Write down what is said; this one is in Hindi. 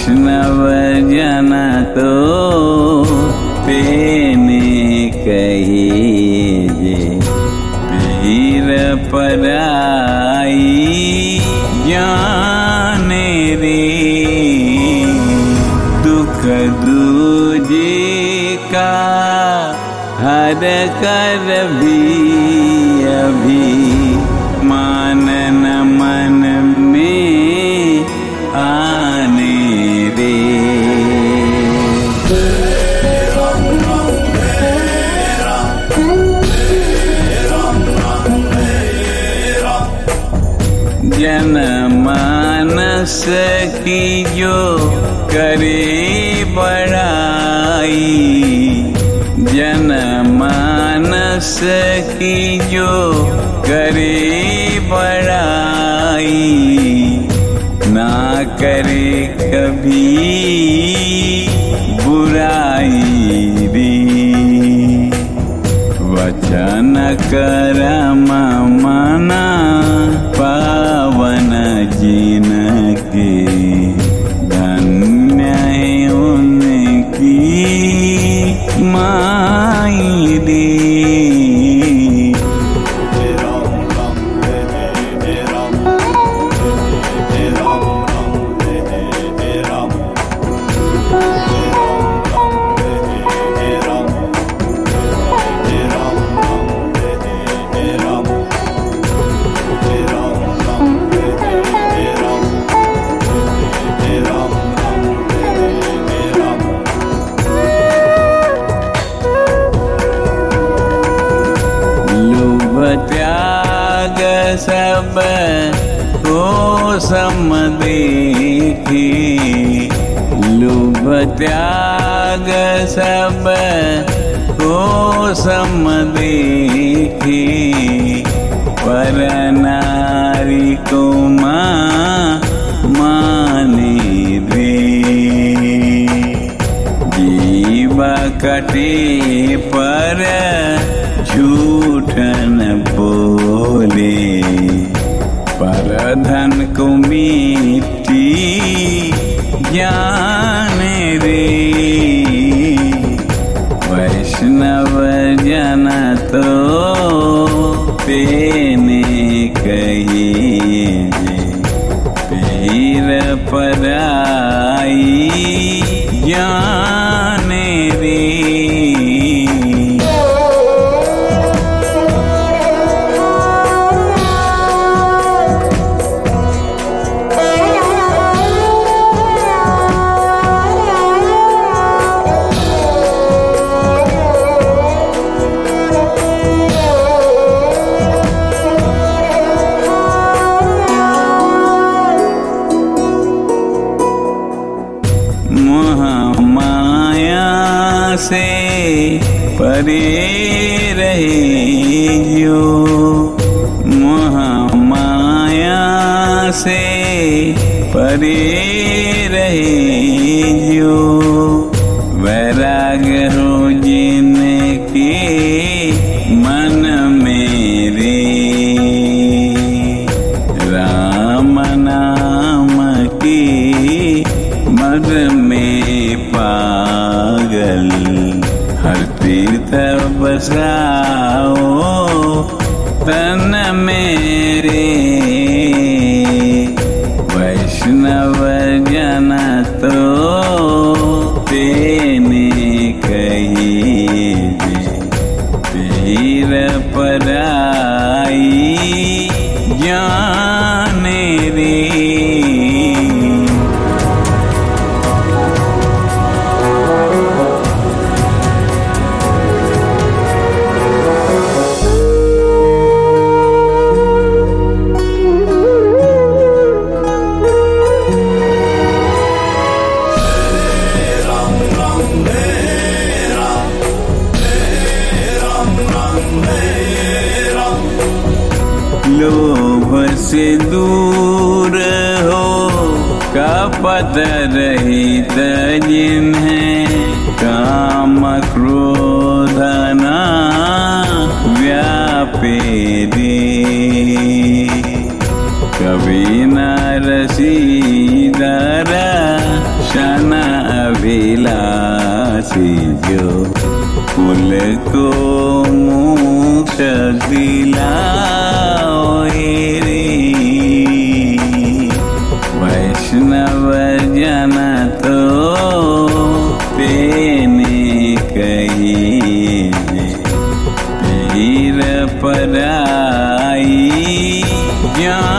वैष्णव जन तो तेने कहिए, पीर पराई जाने रे। दुख दूजे का हर कर भी अभी मानन मन में आने रे। जन मानस की जो करे बड़ाई, जन मानस की जो करे बड़ाई, ना करे कभी बुराई रे। वचन करम मना पावन जिनके, धन्य है उनकी माई रे। त्याग सब को सम देखी, लुभ त्याग सब को सम देखी, पर नारी को माने रे। जीव कटे पर झूठन बोले, पर धन को मिट्टी जाने रे। वैष्णव जन तो तेने कहिए, पीर पराई जाने रे। से परे रहे जो, मोह माया से परे रहे जो, वैराग हो जिनके मन मेरे। राम नाम की मद में पागल, हर तीर्थ बसाओ तन मेरे। वैष्णव जन तो तेने कहिए, पीर पराई जाने रे। लोभ से दूर हो कपट रहित जिन्हें, काम क्रोध ना व्यापे रे। कभी न रसीदर विलासी जो कुल को मोक्ष दिलाए रे। वैष्णव जन तो तेने कहिए पीर पराई।